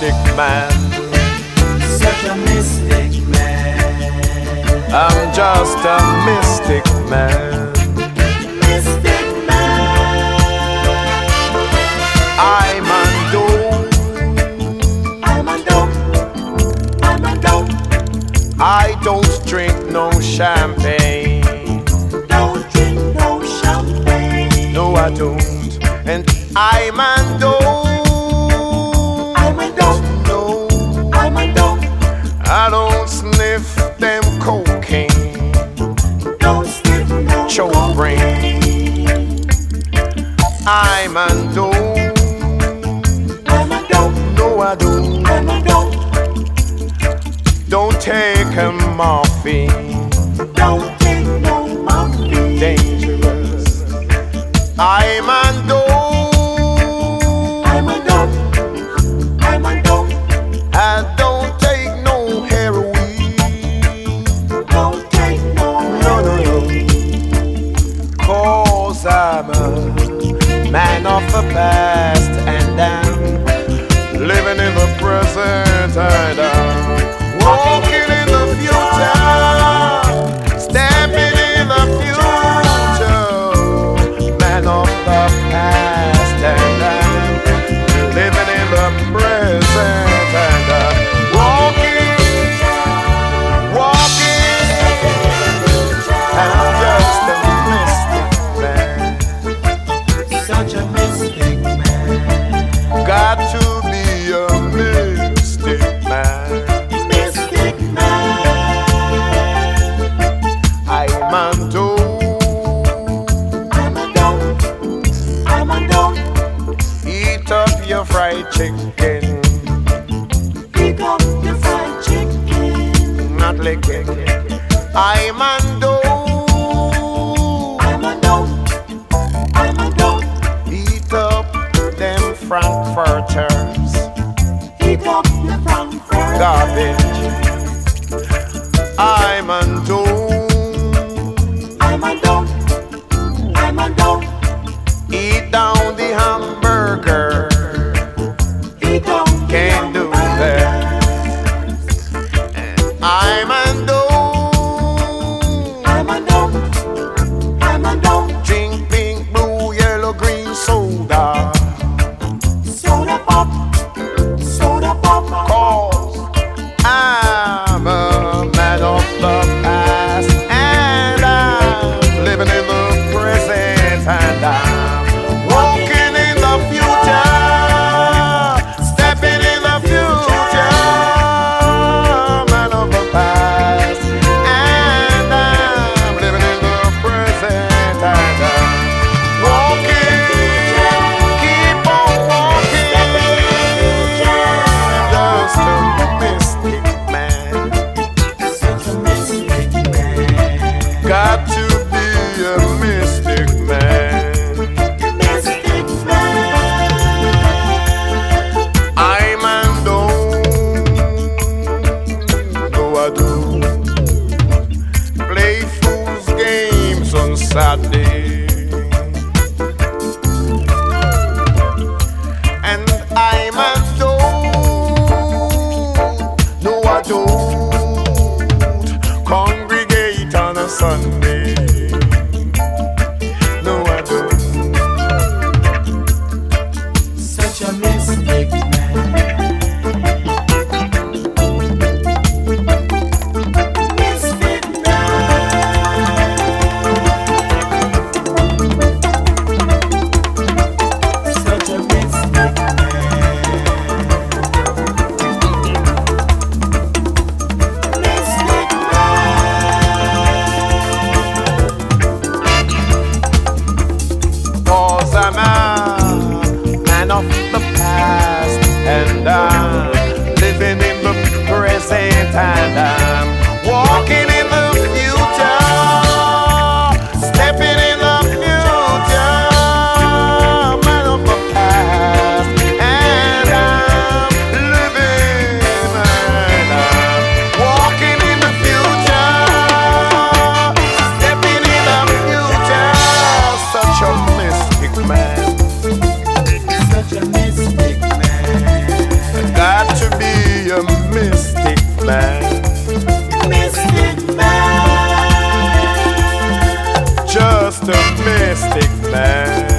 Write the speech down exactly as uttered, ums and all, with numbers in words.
mystic man. Such a mystic man. I'm just a mystic man. Mystic man. I'm a dope. I'm a dope. I'm a dope. I don't drink no champagne. Don't drink no champagne. No, I don't. And I'm a dope. I'm a dope. No, I'm a dope. I don't sniff them cocaine. Don't sniff no Choke brain. cocaine. I'm a dope. I'm a dope. No, I don't. I'm a dope. Don't take a morphine. Don't take no morphine. Dangerous. I'm a dope. I'm a dope. I'm a dope. I don't take no heroin. Don't take no No, no, no. heroin. Cause I'm a man of the past and I'm living in the present and I'm walking in the future, stepping in the future. Man of the past and I'm living in the present and I'm walking, walking. I'm just a mystic man. Such a mystic man. Got to be a mystic man. Mystic man. I'm a dope. I'm a dope. I'm a dope. Eat up your fried chicken, Pick up your fried chicken. not licking. I'm a dope. I'm a dope. I'm a dope. Eat up them frankfurters, Pick up your frankfurt. garbage. I'm a dope. I'm a dope. I'm a dope. Eat down the hamburger. Pick up Can't do that. I'm a dope. I'm a dope. I'm a dope. Drink pink, blue, yellow, green soda. Soda pop. Soda pop. Cause I'm a man of the past and I'm living in the present and I'm walking in the future, stepping in the future. Man of the past and I'm living in the present and I'm walking, keep on walking. Just a mystic man. Such a mystic man. Got to be a mystic man. Mystic man. I'm a dope. No, I do. Play fool's games on Saturday. And I'm a dope. No, I don't congregate on a Sunday. No, I don't. Such a mystic man. Mystic man. Such a mystic man. Mystic man. Cause I'm a man of the past and I'm living in the present and I'm walking in the future, stepping in the future. Man of the past and I'm living and I'm walking in the future, stepping in the future. Such a mystic man. Such a mystic man. Got mystic man.